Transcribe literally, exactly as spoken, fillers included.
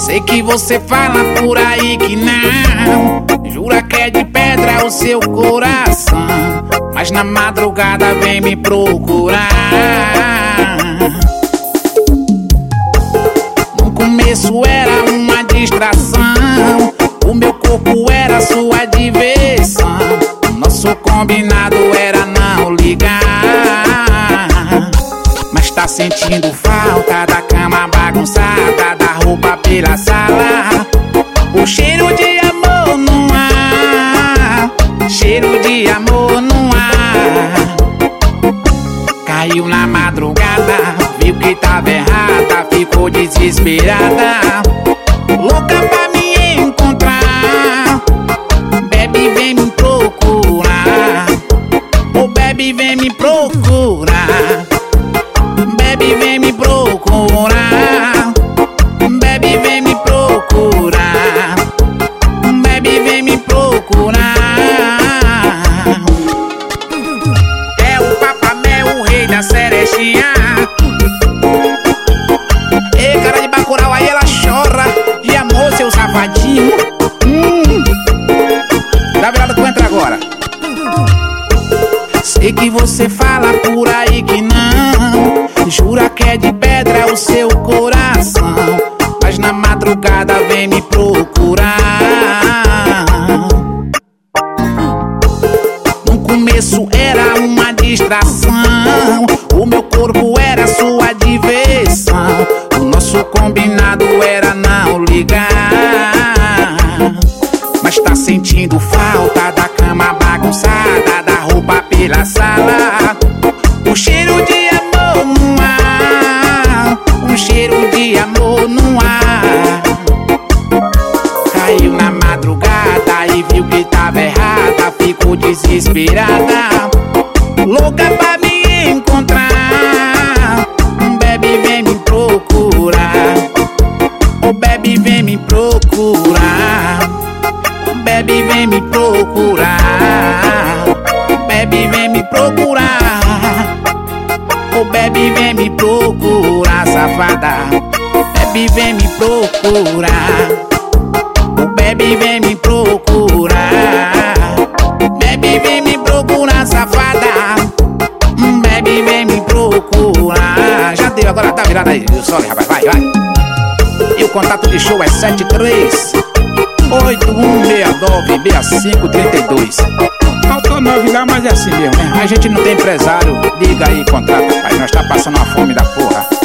Sei que você fala por aí que não, jura que é de pedra o seu coração, mas na madrugada vem me procurar. No começo era uma distração, o meu corpo era sua diversão, nosso combinado era não ligar. Mas tá sentindo falta da cama bagunçada, da roupa pela sala, o cheiro de amor no ar, cheiro de amor no ar. Caiu na madrugada, viu que tava errada, ficou desesperada, louca pra me encontrar. Baby, vem me procurar, oh baby, vem me procurar. Baby, vem me procurar, baby, vem me procurar, baby, vem me procurar. É o Papamel, o rei da cerechinha. Ei, cara de Bacurau, aí ela chora de amor, seu safadinho. Hum. Dá virada, tu entra agora. Sei que você fala por aí que não, jura que é de pedra o seu coração, mas na madrugada vem me procurar. No começo era uma distração, o meu corpo era sua diversão, o nosso combinado era não ligar. Mas tá sentindo falta da cama bagunçada, da roupa pela sala, o cheiro de amor no ar, um cheiro de amor no ar. Caiu na madrugada e viu que tava errada, ficou desesperada, louca pra me encontrar. Baby, vem me procurar, oh baby, vem me procurar, baby, vem me procurar, baby, vem me procurar, oh baby, vem me procurar, safada. Baby, vem me procurar, oh baby, vem me procurar, baby, vem me procurar, safada. Baby, vem me procurar. Já deu, agora tá virado aí, o sol, rapaz, vai, vai. E o contato de show é sete três oito um seis nove seis cinco três dois. Faltou nove lá, mas é assim mesmo, né? A gente não tem empresário. Liga aí, contrata, pai. Nós tá passando uma fome da porra.